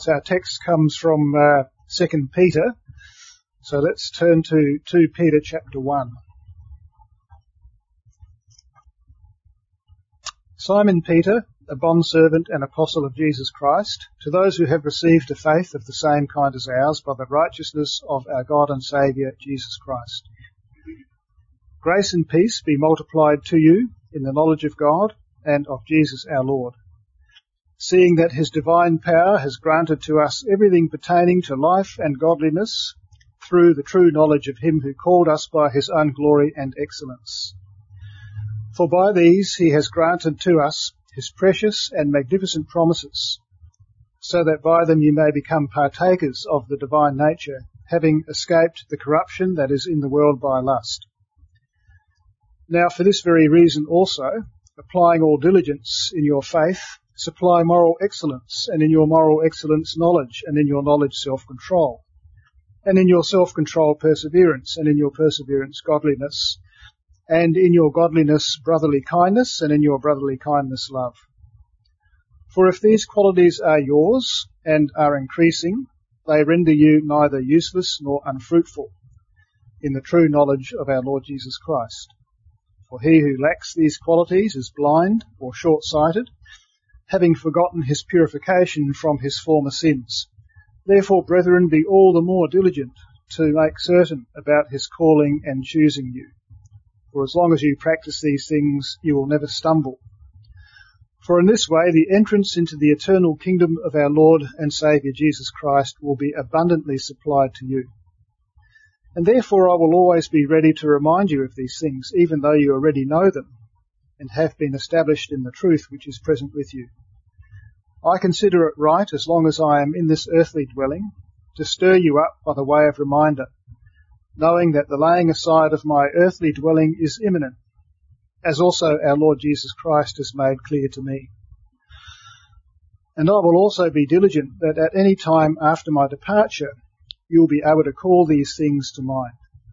So our text comes from 2 Peter. So let's turn to 2 Peter chapter 1. Simon Peter, a bondservant and apostle of Jesus Christ, to those who have received a faith of the same kind as ours by the righteousness of our God and Saviour, Jesus Christ. Grace and peace be multiplied to you in the knowledge of God and of Jesus our Lord, seeing that his divine power has granted to us everything pertaining to life and godliness through the true knowledge of him who called us by his own glory and excellence. For by these he has granted to us his precious and magnificent promises, so that by them you may become partakers of the divine nature, having escaped the corruption that is in the world by lust. Now for this very reason also, applying all diligence in your faith, supply moral excellence, and in your moral excellence knowledge, and in your knowledge self-control, and in your self-control perseverance, and in your perseverance godliness, and in your godliness brotherly kindness, and in your brotherly kindness love. For if these qualities are yours and are increasing, they render you neither useless nor unfruitful in the true knowledge of our Lord Jesus Christ. For he who lacks these qualities is blind or short-sighted, having forgotten his purification from his former sins. Therefore, brethren, be all the more diligent to make certain about his calling and choosing you. For as long as you practice these things, you will never stumble. For in this way, the entrance into the eternal kingdom of our Lord and Saviour Jesus Christ will be abundantly supplied to you. And therefore I will always be ready to remind you of these things, even though you already know them and have been established in the truth which is present with you. I consider it right, as long as I am in this earthly dwelling, to stir you up by the way of reminder, knowing that the laying aside of my earthly dwelling is imminent, as also our Lord Jesus Christ has made clear to me. And I will also be diligent that at any time after my departure you will be able to call these things to mind.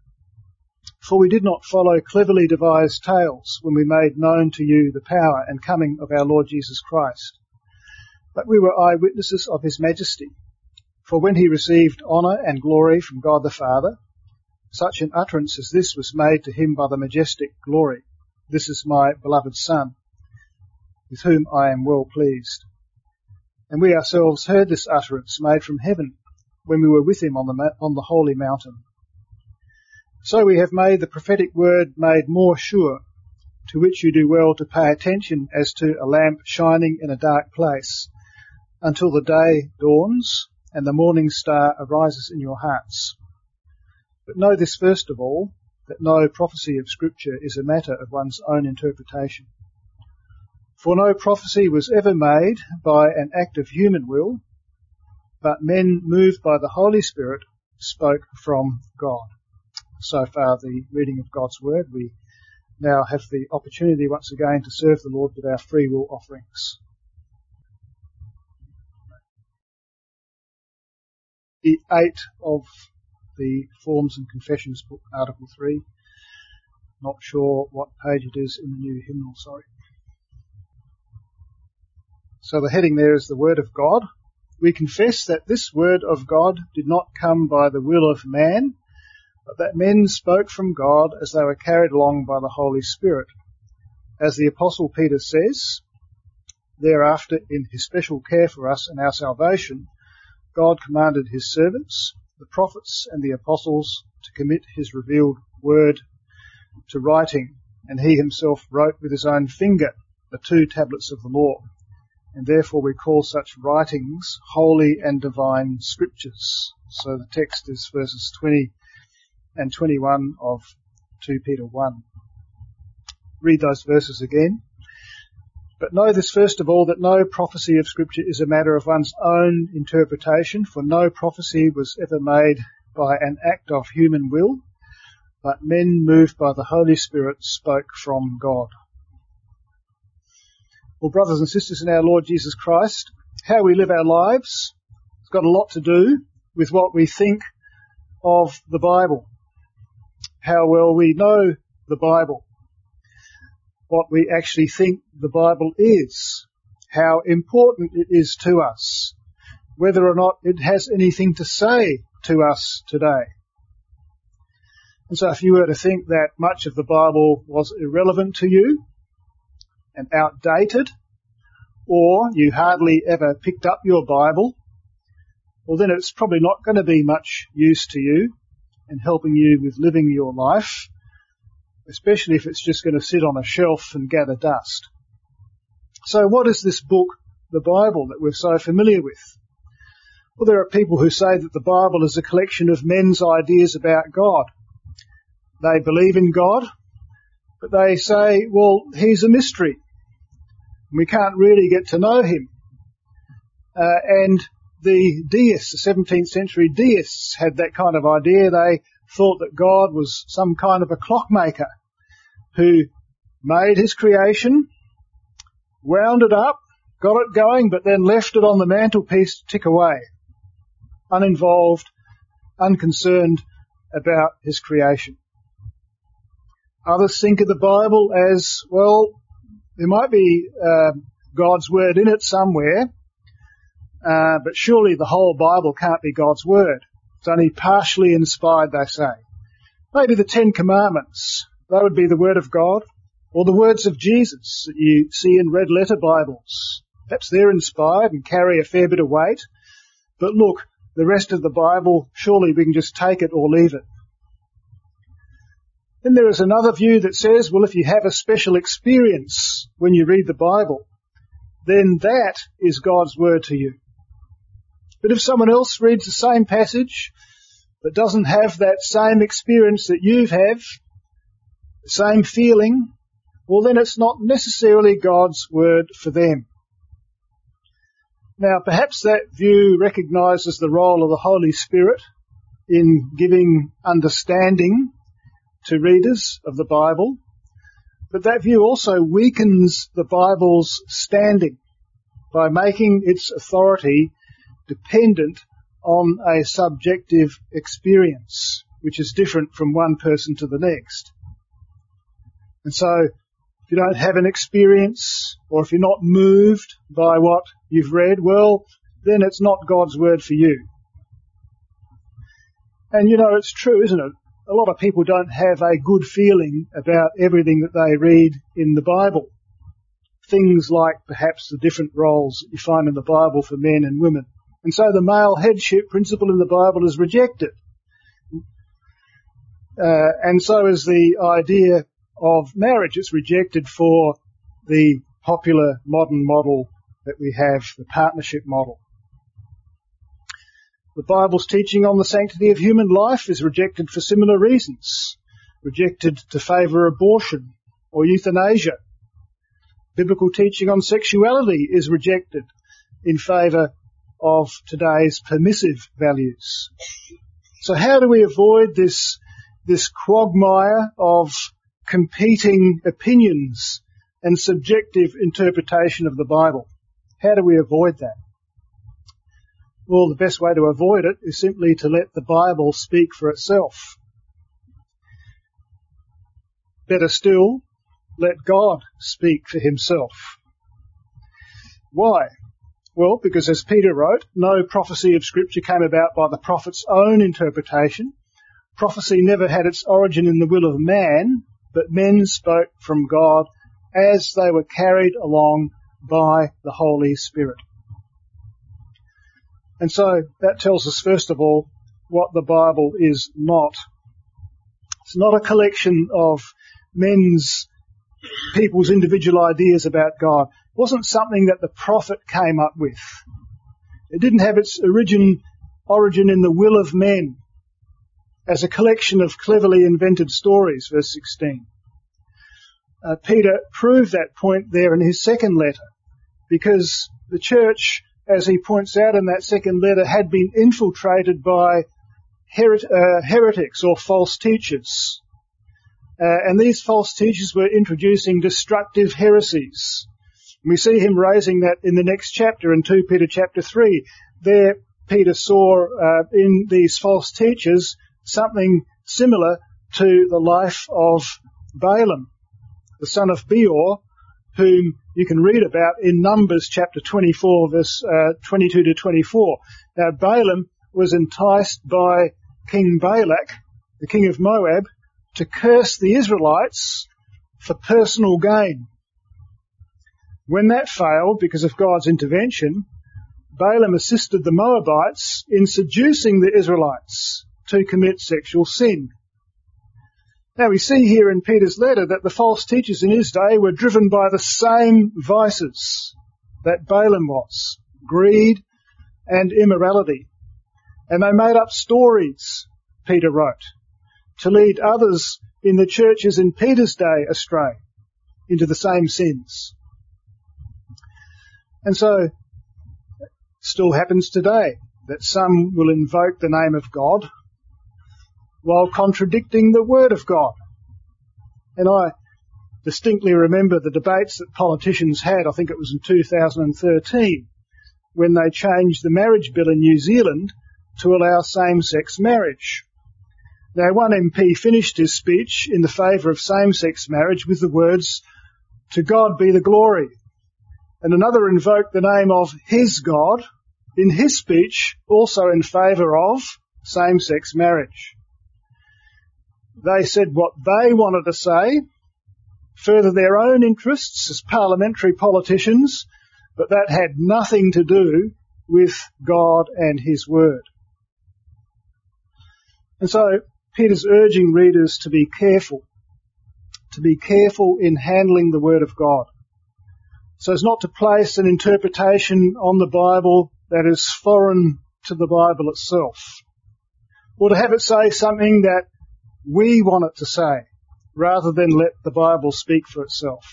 For we did not follow cleverly devised tales when we made known to you the power and coming of our Lord Jesus Christ, but we were eyewitnesses of his majesty. For when he received honour and glory from God the Father, such an utterance as this was made to him by the majestic glory, "This is my beloved Son, with whom I am well pleased." And we ourselves heard this utterance made from heaven when we were with him on the holy mountain. So we have made the prophetic word made more sure, to which you do well to pay attention as to a lamp shining in a dark place, until the day dawns and the morning star arises in your hearts. But know this first of all, that no prophecy of Scripture is a matter of one's own interpretation. For no prophecy was ever made by an act of human will, but men moved by the Holy Spirit spoke from God. So far the reading of God's Word. We now have the opportunity once again to serve the Lord with our free will offerings. The 8 of the Forms and Confessions book, Article 3. Not sure what page it is in the new hymnal, sorry. So the heading there is the Word of God. We confess that this Word of God did not come by the will of man, but that men spoke from God as they were carried along by the Holy Spirit. As the Apostle Peter says, thereafter, in his special care for us and our salvation, God commanded his servants, the prophets and the apostles, to commit his revealed word to writing, and he himself wrote with his own finger the 2 tablets of the law. And therefore we call such writings holy and divine scriptures. So the text is verses 20 and 21 of 2 Peter 1. Read those verses again. But know this first of all, that no prophecy of Scripture is a matter of one's own interpretation, for no prophecy was ever made by an act of human will, but men moved by the Holy Spirit spoke from God. Well, brothers and sisters in our Lord Jesus Christ, how we live our lives has got a lot to do with what we think of the Bible, how well we know the Bible, what we actually think the Bible is, how important it is to us, whether or not it has anything to say to us today. And so if you were to think that much of the Bible was irrelevant to you and outdated, or you hardly ever picked up your Bible, well then it's probably not going to be much use to you in helping you with living your life, especially if it's just going to sit on a shelf and gather dust. So what is this book, the Bible, that we're so familiar with? Well, there are people who say that the Bible is a collection of men's ideas about God. They believe in God, but they say, well, he's a mystery. We can't really get to know him. And the deists, the 17th century deists, had that kind of idea. They thought that God was some kind of a clockmaker who made his creation, wound it up, got it going, but then left it on the mantelpiece to tick away, uninvolved, unconcerned about his creation. Others think of the Bible as, well, there might be God's word in it somewhere, but surely the whole Bible can't be God's word. It's only partially inspired, they say. Maybe the Ten Commandments, that would be the word of God, or the words of Jesus that you see in red letter Bibles. Perhaps they're inspired and carry a fair bit of weight, but look, the rest of the Bible, surely we can just take it or leave it. Then there is another view that says, well, if you have a special experience when you read the Bible, then that is God's word to you. But if someone else reads the same passage but doesn't have that same experience that you have, the same feeling, well, then it's not necessarily God's word for them. Now, perhaps that view recognises the role of the Holy Spirit in giving understanding to readers of the Bible, but that view also weakens the Bible's standing by making its authority dependent on a subjective experience, which is different from one person to the next. And so, if you don't have an experience, or if you're not moved by what you've read, well, then it's not God's word for you. And you know, it's true, isn't it? A lot of people don't have a good feeling about everything that they read in the Bible. Things like perhaps the different roles that you find in the Bible for men and women. And so the male headship principle in the Bible is rejected. And so is the idea of marriage. It's rejected for the popular modern model that we have, the partnership model. The Bible's teaching on the sanctity of human life is rejected for similar reasons, rejected to favour abortion or euthanasia. Biblical teaching on sexuality is rejected in favour of today's permissive values. So how do we avoid this quagmire of competing opinions and subjective interpretation of the Bible? How do we avoid that? Well, the best way to avoid it is simply to let the Bible speak for itself. Better still, let God speak for himself. Why? Well, because as Peter wrote, no prophecy of Scripture came about by the prophet's own interpretation. Prophecy never had its origin in the will of man, but men spoke from God as they were carried along by the Holy Spirit. And so that tells us, first of all, what the Bible is not. It's not a collection of people's individual ideas about God. It wasn't something that the prophet came up with. It didn't have its origin in the will of men as a collection of cleverly invented stories, verse 16. Peter proved that point there in his second letter, because the church, as he points out in that second letter, had been infiltrated by heretics or false teachers. And these false teachers were introducing destructive heresies. We see him raising that in the next chapter, in 2 Peter chapter 3. There, Peter saw in these false teachers something similar to the life of Balaam, the son of Beor, whom you can read about in Numbers chapter 24, verse 22 to 24. Now, Balaam was enticed by King Balak, the king of Moab, to curse the Israelites for personal gain. When that failed, because of God's intervention, Balaam assisted the Moabites in seducing the Israelites to commit sexual sin. Now we see here in Peter's letter that the false teachers in his day were driven by the same vices that Balaam was, greed and immorality. And they made up stories, Peter wrote, to lead others in the churches in Peter's day astray into the same sins. And so it still happens today that some will invoke the name of God while contradicting the word of God. And I distinctly remember the debates that politicians had, I think it was in 2013, when they changed the marriage bill in New Zealand to allow same-sex marriage. Now, one MP finished his speech in the favour of same-sex marriage with the words, "To God be the glory," and another invoked the name of his God in his speech, also in favour of same-sex marriage. They said what they wanted to say, further their own interests as parliamentary politicians, but that had nothing to do with God and his word. And so Peter's urging readers to be careful in handling the word of God, so as not to place an interpretation on the Bible that is foreign to the Bible itself, or to have it say something that we want it to say, rather than let the Bible speak for itself.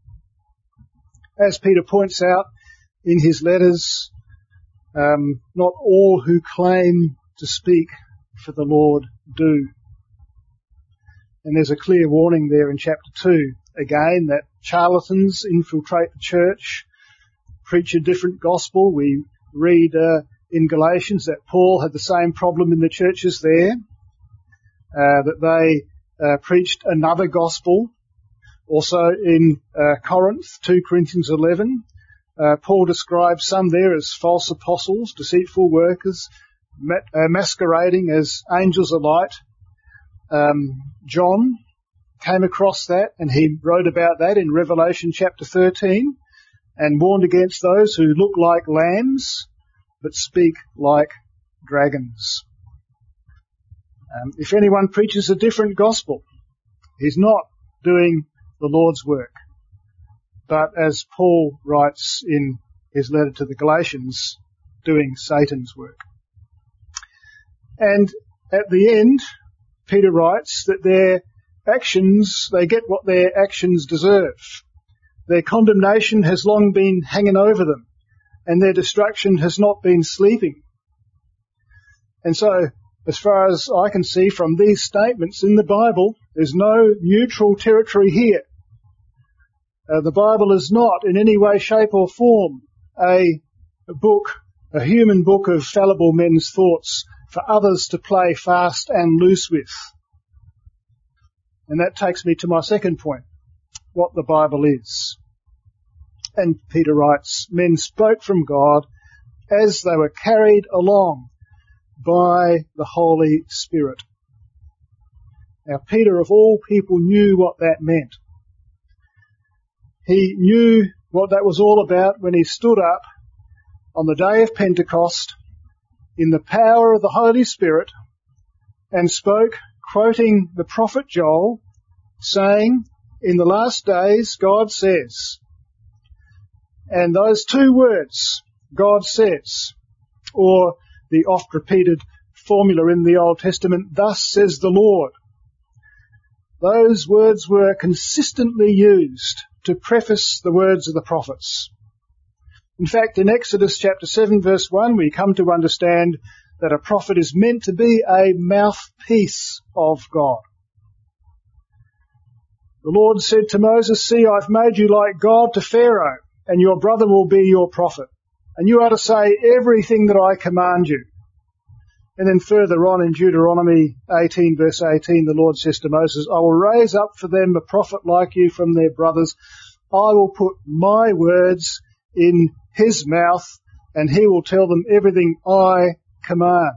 As Peter points out in his letters, not all who claim to speak for the Lord do. And there's a clear warning there in chapter 2, again, that charlatans infiltrate the church, preach a different gospel. We read in Galatians that Paul had the same problem in the churches there, that they preached another gospel. Also in Corinth, 2 Corinthians 11, Paul describes some there as false apostles, deceitful workers, masquerading as angels of light. John came across that, and he wrote about that in Revelation chapter 13 and warned against those who look like lambs but speak like dragons. If anyone preaches a different gospel, he's not doing the Lord's work, but as Paul writes in his letter to the Galatians, doing Satan's work. And at the end, Peter writes that their actions, they get what their actions deserve. Their condemnation has long been hanging over them, and their destruction has not been sleeping. And so, as far as I can see from these statements in the Bible, there's no neutral territory here. The Bible is not in any way, shape or form a human book of fallible men's thoughts for others to play fast and loose with. And that takes me to my second point, what the Bible is. And Peter writes, men spoke from God as they were carried along by the Holy Spirit. Now, Peter, of all people, knew what that meant. He knew what that was all about when he stood up on the day of Pentecost in the power of the Holy Spirit and spoke, quoting the prophet Joel, saying, in the last days, God says. And those two words, God says, or the oft-repeated formula in the Old Testament, thus says the Lord. Those words were consistently used to preface the words of the prophets. In fact, in Exodus chapter 7 verse 1, we come to understand that a prophet is meant to be a mouthpiece of God. The Lord said to Moses, "See, I've made you like God to Pharaoh, and your brother will be your prophet. And you are to say everything that I command you." And then further on in Deuteronomy 18 verse 18, the Lord says to Moses, "I will raise up for them a prophet like you from their brothers. I will put my words in his mouth and he will tell them everything I command.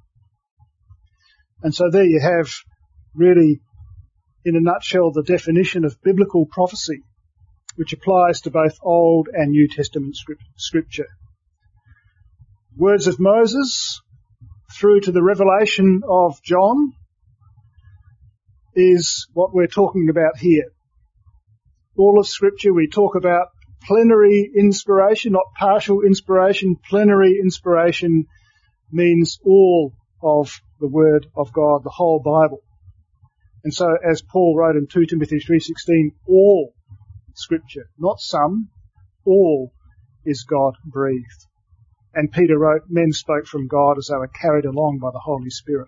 And so there you have really, in a nutshell, the definition of biblical prophecy, which applies to both Old and New Testament scripture. Words of Moses through to the revelation of John is what we're talking about here. All of Scripture, we talk about plenary inspiration, not partial inspiration. Plenary inspiration means all of the Word of God, the whole Bible. And so, as Paul wrote in 2 Timothy 3:16, all Scripture, not some, all is God-breathed. And Peter wrote, men spoke from God as they were carried along by the Holy Spirit.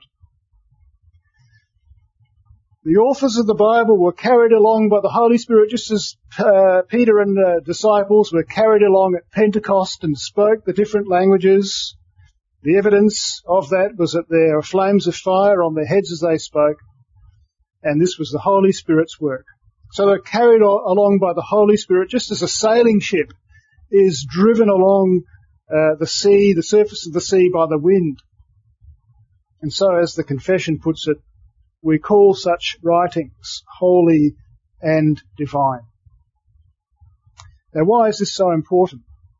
The authors of the Bible were carried along by the Holy Spirit just as Peter and the disciples were carried along at Pentecost and spoke the different languages. The evidence of that was that there were flames of fire on their heads as they spoke, and this was the Holy Spirit's work. So they're carried along by the Holy Spirit just as a sailing ship is driven along the sea, the surface of the sea by the wind. And so, as the confession puts it, we call such writings holy and divine. Now, why is this so important?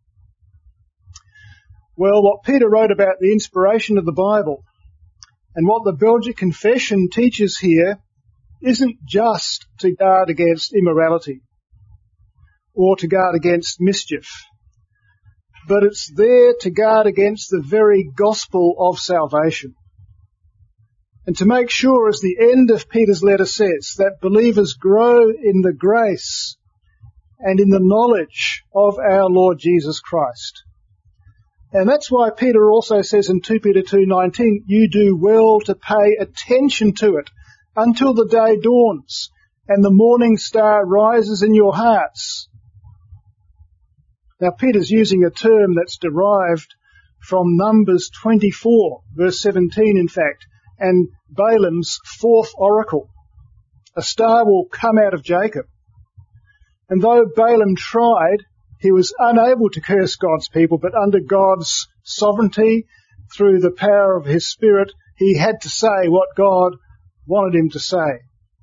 Well, what Peter wrote about the inspiration of the Bible and what the Belgic Confession teaches here isn't just to guard against immorality or to guard against mischief, but it's there to guard against the very gospel of salvation. And to make sure, as the end of Peter's letter says, that believers grow in the grace and in the knowledge of our Lord Jesus Christ. And that's why Peter also says in 2 Peter 2:19, you do well to pay attention to it until the day dawns and the morning star rises in your hearts. Now, Peter's using a term that's derived from Numbers 24, verse 17, in fact, and Balaam's fourth oracle. A star will come out of Jacob. And though Balaam tried, he was unable to curse God's people, but under God's sovereignty, through the power of his Spirit, he had to say what God wanted him to say.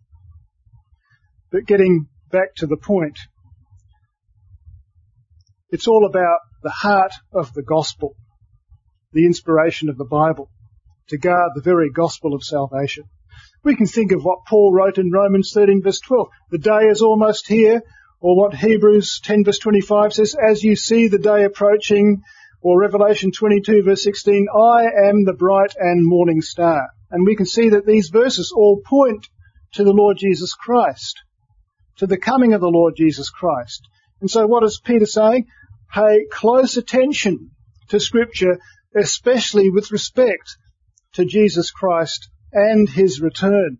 But getting back to the point, it's all about the heart of the gospel, the inspiration of the Bible, to guard the very gospel of salvation. We can think of what Paul wrote in Romans 13 verse 12. The day is almost here, or what Hebrews 10 verse 25 says, as you see the day approaching, or Revelation 22 verse 16, I am the bright and morning star. And we can see that these verses all point to the Lord Jesus Christ, to the coming of the Lord Jesus Christ. And so what is Peter saying? Pay close attention to Scripture, especially with respect to Jesus Christ and his return.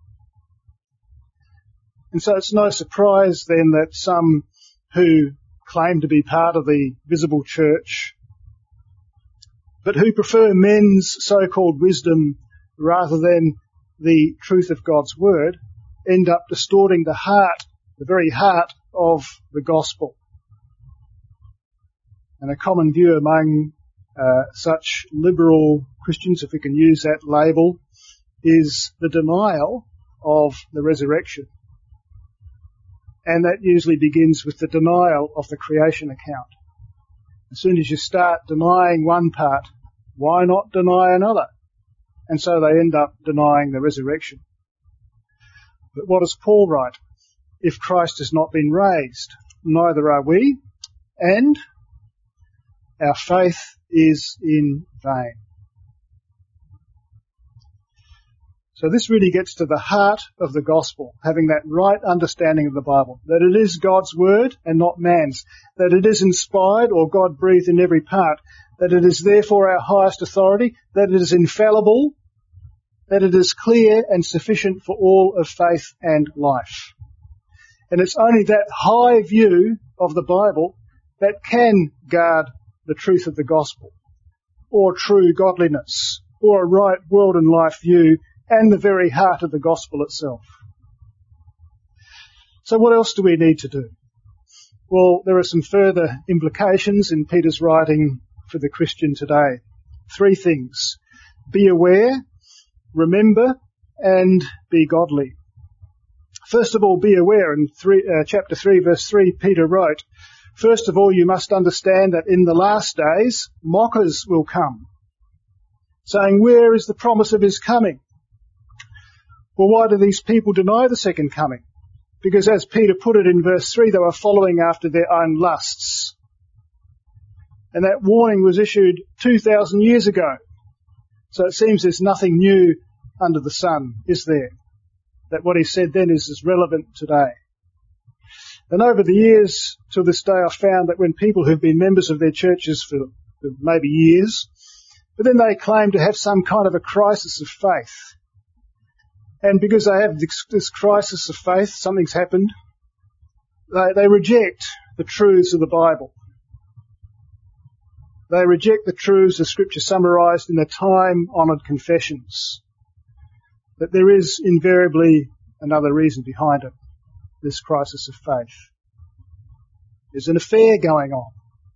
And so it's no surprise then that some who claim to be part of the visible church, but who prefer men's so-called wisdom rather than the truth of God's word, end up distorting the heart, the very heart of the gospel. And a common view among such liberal Christians, if we can use that label, is the denial of the resurrection. And that usually begins with the denial of the creation account. As soon as you start denying one part, why not deny another? And so they end up denying the resurrection. But what does Paul write? If Christ has not been raised, neither are we, and our faith is in vain. So this really gets to the heart of the gospel, having that right understanding of the Bible, that it is God's word and not man's, that it is inspired or God-breathed in every part, that it is therefore our highest authority, that it is infallible, that it is clear and sufficient for all of faith and life. And it's only that high view of the Bible that can guard the truth of the gospel, or true godliness, or a right world and life view, and the very heart of the gospel itself. So what else do we need to do? Well, there are some further implications in Peter's writing for the Christian today. 3 things. Be aware, remember, and be godly. First of all, be aware. In chapter 3, verse 3, Peter wrote, "First of all, you must understand that in the last days, mockers will come, saying, 'Where is the promise of his coming?'" Well, why do these people deny the second coming? Because as Peter put it in verse 3, they were following after their own lusts. And that warning was issued 2,000 years ago. So it seems there's nothing new under the sun, is there? That what he said then is as relevant today. And over the years, to this day, I've found that when people who've been members of their churches for maybe years, but then they claim to have some kind of a crisis of faith. And because they have this crisis of faith, something's happened, they reject the truths of the Bible. They reject the truths of Scripture summarised in the time-honoured confessions. That there is invariably another reason behind it, this crisis of faith. There's an affair going on.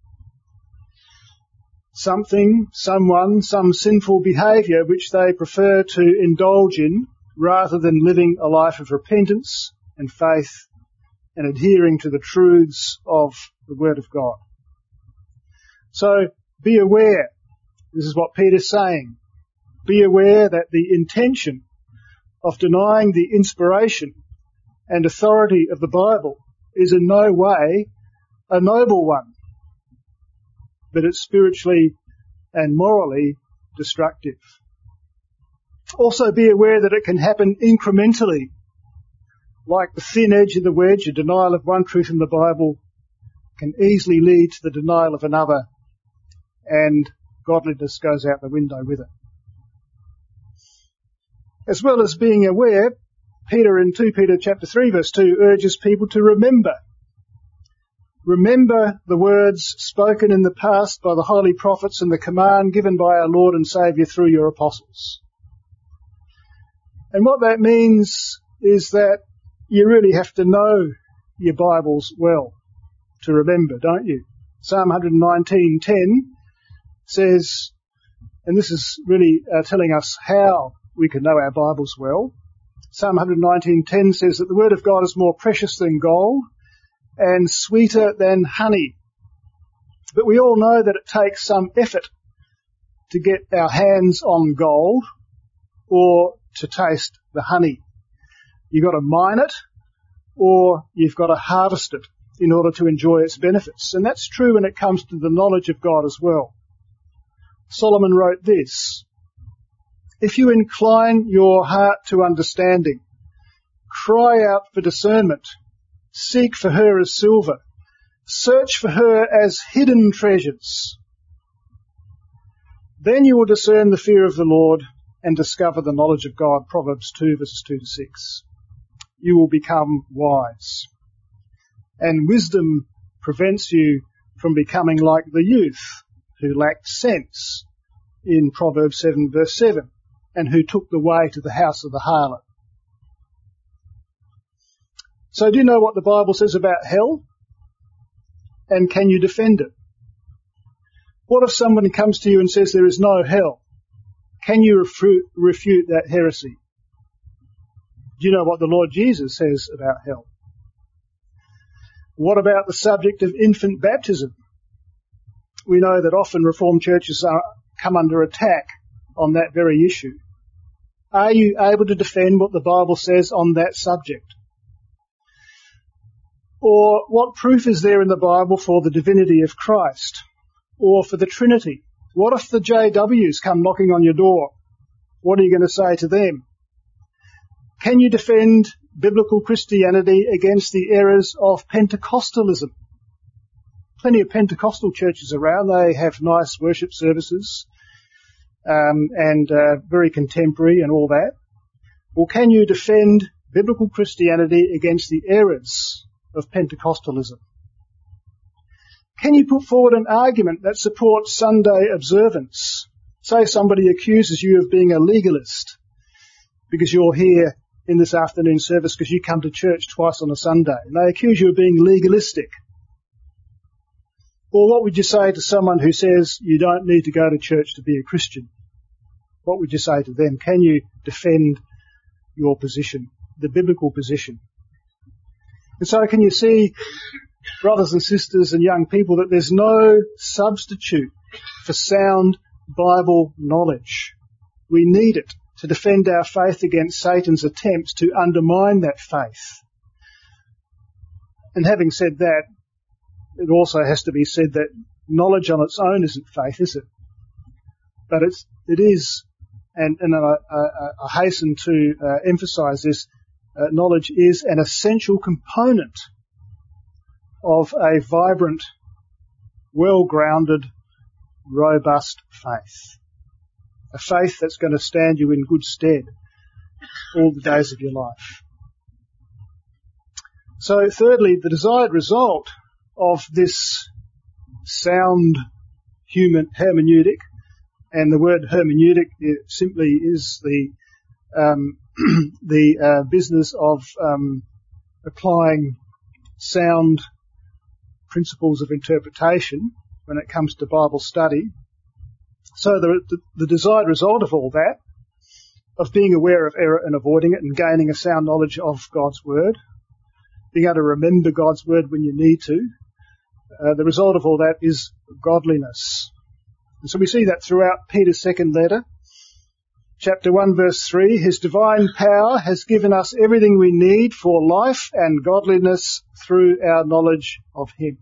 Something, someone, some sinful behaviour which they prefer to indulge in rather than living a life of repentance and faith and adhering to the truths of the Word of God. So be aware. This is what Peter's saying. Be aware that the intention of denying the inspiration and authority of the Bible is in no way a noble one, but it's spiritually and morally destructive. Also be aware that it can happen incrementally, like the thin edge of the wedge. A denial of one truth in the Bible can easily lead to the denial of another, and godliness goes out the window with it. As well as being aware, Peter in 2 Peter chapter 3 verse 2 urges people to remember. Remember the words spoken in the past by the holy prophets and the command given by our Lord and Saviour through your apostles. And what that means is that you really have to know your Bibles well to remember, don't you? Psalm 119:10 says, and this is really telling us how we can know our Bibles well. Psalm 119:10 says that the Word of God is more precious than gold and sweeter than honey. But we all know that it takes some effort to get our hands on gold or to taste the honey. You've got to mine it or you've got to harvest it in order to enjoy its benefits. And that's true when it comes to the knowledge of God as well. Solomon wrote this, "If you incline your heart to understanding, cry out for discernment, seek for her as silver, search for her as hidden treasures. Then you will discern the fear of the Lord and discover the knowledge of God." Proverbs 2 verses 2 to 6. You will become wise. And wisdom prevents you from becoming like the youth who lacked sense in Proverbs 7 verse 7 and who took the way to the house of the harlot. So do you know what the Bible says about hell? And can you defend it? What if someone comes to you and says there is no hell? Can you refute that heresy? Do you know what the Lord Jesus says about hell? What about the subject of infant baptism? We know that often Reformed churches come under attack on that very issue. Are you able to defend what the Bible says on that subject? Or what proof is there in the Bible for the divinity of Christ? Or for the Trinity? What if the JWs come knocking on your door? What are you going to say to them? Can you defend biblical Christianity against the errors of Pentecostalism? Plenty of Pentecostal churches around. They have nice worship services and very contemporary and all that. Or can you defend biblical Christianity against the errors of Pentecostalism? Can you put forward an argument that supports Sunday observance? Say somebody accuses you of being a legalist because you're here in this afternoon service because you come to church twice on a Sunday. And they accuse you of being legalistic. Or what would you say to someone who says you don't need to go to church to be a Christian? What would you say to them? Can you defend your position, the biblical position? And so can you see, brothers and sisters and young people, that there's no substitute for sound Bible knowledge. We need it to defend our faith against Satan's attempts to undermine that faith. And having said that, it also has to be said that knowledge on its own isn't faith, is it? But it is, and I hasten to emphasise this, knowledge is an essential component of a vibrant, well-grounded, robust faith. A faith that's going to stand you in good stead all the days of your life. So thirdly, the desired result of this sound human hermeneutic, and the word hermeneutic simply is the business of applying sound principles of interpretation when it comes to Bible study. So the desired result of all that, of being aware of error and avoiding it and gaining a sound knowledge of God's Word, being able to remember God's Word when you need to, the result of all that is godliness. And so we see that throughout Peter's second letter. Chapter 1 verse 3, His divine power has given us everything we need for life and godliness through our knowledge of Him.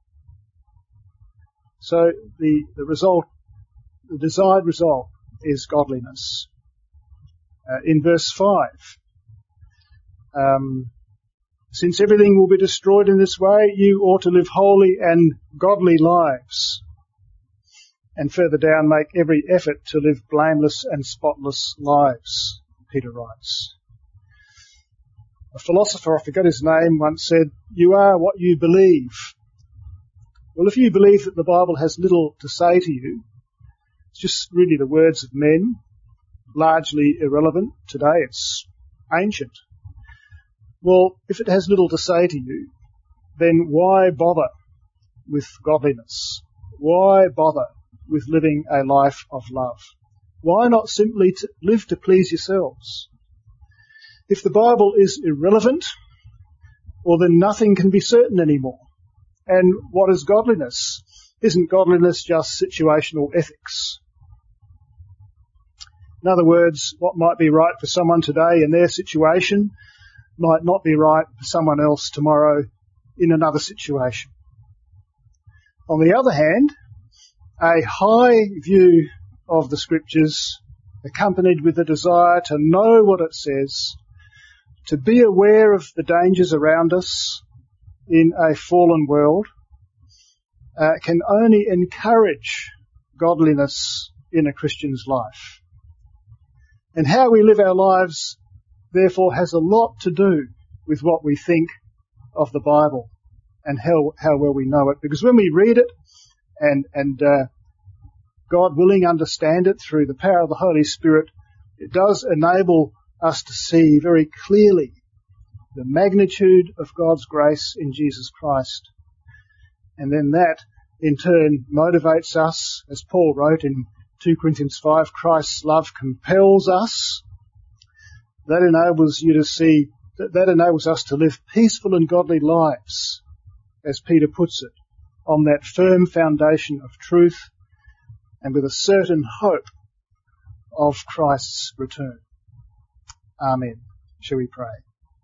So the desired result is godliness. In verse 5, since everything will be destroyed in this way, you ought to live holy and godly lives. And further down, make every effort to live blameless and spotless lives, Peter writes. A philosopher, I forgot his name, once said, you are what you believe. Well, if you believe that the Bible has little to say to you, it's just really the words of men, largely irrelevant today, it's ancient. Well, if it has little to say to you, then why bother with godliness? Why bother with living a life of love? Why not simply live to please yourselves? If the Bible is irrelevant, well then nothing can be certain anymore. And what is godliness? Isn't godliness just situational ethics? In other words, what might be right for someone today in their situation might not be right for someone else tomorrow in another situation. On the other hand, a high view of the Scriptures, accompanied with a desire to know what it says, to be aware of the dangers around us in a fallen world, can only encourage godliness in a Christian's life. And how we live our lives, therefore, has a lot to do with what we think of the Bible and how well we know it. Because when we read it and God willing understand it through the power of the Holy Spirit, it does enable us to see very clearly the magnitude of God's grace in Jesus Christ. And then that, in turn, motivates us, as Paul wrote in 2 Corinthians 5, Christ's love compels us. That enables you to see, that enables us to live peaceful and godly lives, as Peter puts it, on that firm foundation of truth and with a certain hope of Christ's return. Amen. Shall we pray?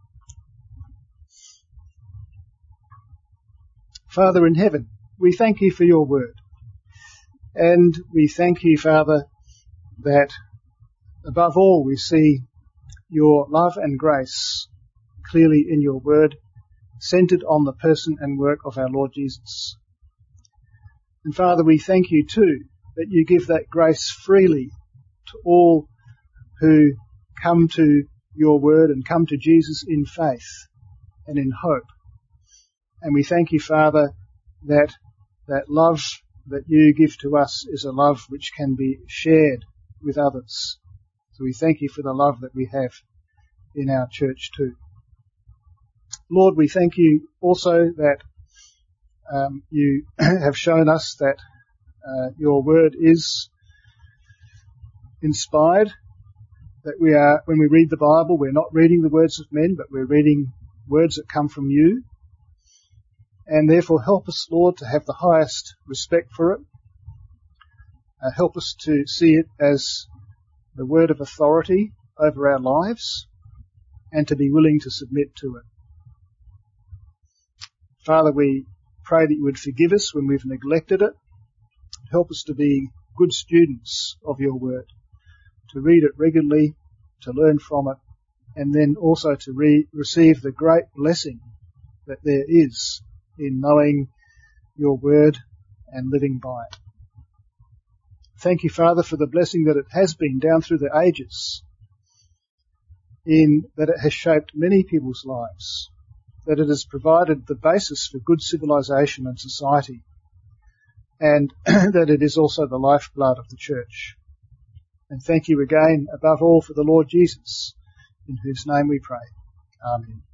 Father in heaven, we thank you for your word. And we thank you, Father, that above all we see your love and grace clearly in your word, centred on the person and work of our Lord Jesus. And Father, we thank you too that you give that grace freely to all who come to your word and come to Jesus in faith and in hope. And we thank you, Father, that love that you give to us is a love which can be shared with others. So we thank you for the love that we have in our church too. Lord, we thank you also that You have shown us that your word is inspired, that when we read the Bible, we're not reading the words of men, but we're reading words that come from you. And therefore help us, Lord, to have the highest respect for it. Help us to see it as the word of authority over our lives and to be willing to submit to it. Father, we pray that you would forgive us when we've neglected it. Help us to be good students of your word, to read it regularly, to learn from it, and then also to receive the great blessing that there is in knowing your word and living by it. Thank you, Father, for the blessing that it has been down through the ages, in that it has shaped many people's lives, that it has provided the basis for good civilization and society, and that it is also the lifeblood of the church. And thank you again, above all, for the Lord Jesus, in whose name we pray. Amen.